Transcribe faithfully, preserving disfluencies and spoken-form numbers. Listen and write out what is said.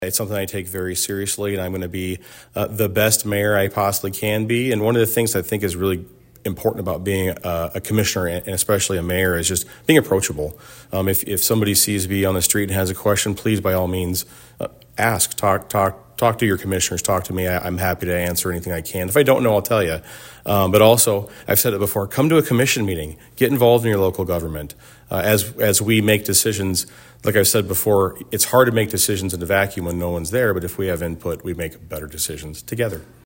It's something I take very seriously, and I'm going to be uh, the best mayor I possibly can be. And one of the things I think is really important about being a, a commissioner and especially a mayor is just being approachable. Um, if, if somebody sees me on the street and has a question, please, by all means, uh, ask, talk, talk, talk to your commissioners, talk to me. I, I'm happy to answer anything I can. If I don't know, I'll tell you. Um, but also, I've said it before, come to a commission meeting, get involved in your local government. Uh, as, as we make decisions, like I said before, it's hard to make decisions in a vacuum when no one's there, but if we have input, we make better decisions together.